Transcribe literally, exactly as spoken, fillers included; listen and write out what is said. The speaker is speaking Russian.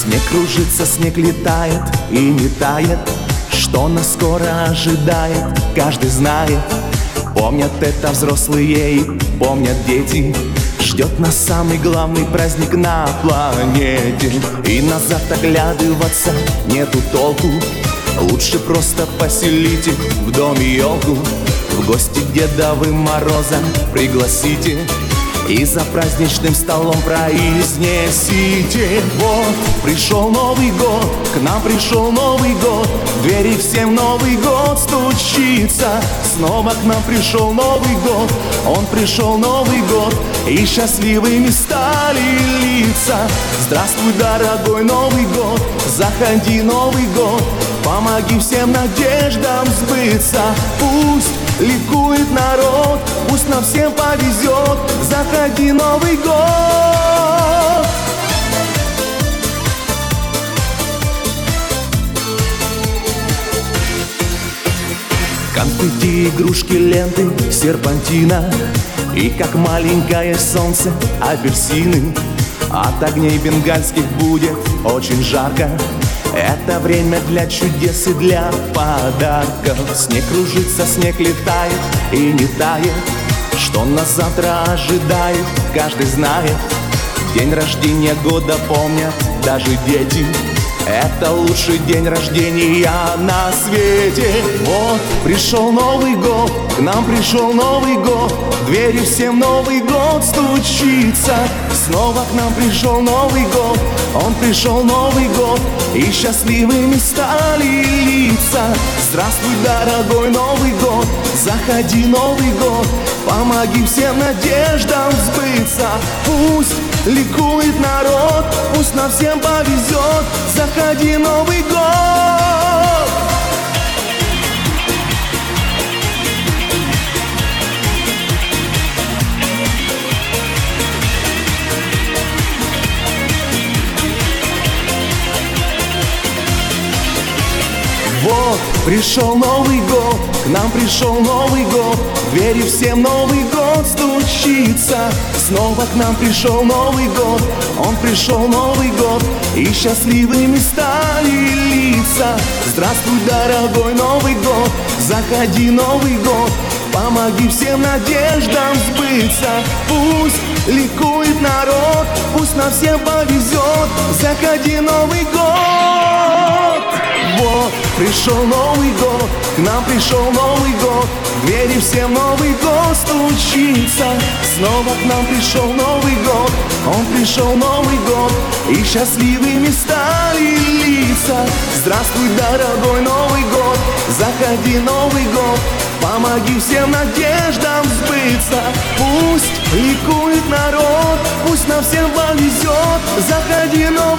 Снег кружится, снег летает и не тает. Что нас скоро ожидает, каждый знает. Помнят это взрослые и помнят дети. Ждет нас самый главный праздник на планете. И назад оглядываться нету толку. Лучше просто поселите в доме елку. В гости к Дедовым Морозам пригласите. И за праздничным столом произнесите: вот пришел Новый год, к нам пришел Новый год. В двери всем Новый год стучится. Снова к нам пришел Новый год, он пришел Новый год. И счастливыми стали лица. Здравствуй, дорогой Новый год, заходи, Новый год. Помоги всем надеждам сбыться. Пусть ликует народ, пусть нам всем повезет. Заходи, Новый год. Конфетти, игрушки, ленты, серпантина. И как маленькое солнце апельсины. От огней бенгальских будет очень жарко. Это время для чудес и для подарков. Снег кружится, снег летает и не тает. Что нас завтра ожидает, каждый знает. День рождения года помнят даже дети. Это лучший день рождения на свете. Вот пришел Новый год, к нам пришел Новый год. В двери всем Новый год стучится. Снова к нам пришел Новый год, он пришел Новый год. И счастливыми стали лица. Здравствуй, дорогой Новый год, заходи, Новый год. Помоги всем надеждам сбыться. Пусть ликует народ, пусть нам всем повезет. Заходи, Новый год. Вот пришел Новый год, к нам пришел Новый год. В двери всем Новый год стучится. Снова к нам пришел Новый год, он пришел Новый год. И счастливыми стали лица. Здравствуй, дорогой Новый год, заходи, Новый год. Помоги всем надеждам сбыться. Пусть ликует народ, пусть нам всем повезет. Заходи, Новый год. Вот пришел Новый год, к нам пришел Новый год. В двери всем Новый год стучится. Снова к нам пришел Новый год, он пришел Новый год. И счастливыми стали лица. Здравствуй, дорогой Новый год, заходи, Новый год. Помоги всем надеждам сбыться. Пусть ликует народ, пусть нам всем повезет. Заходи, Новый год.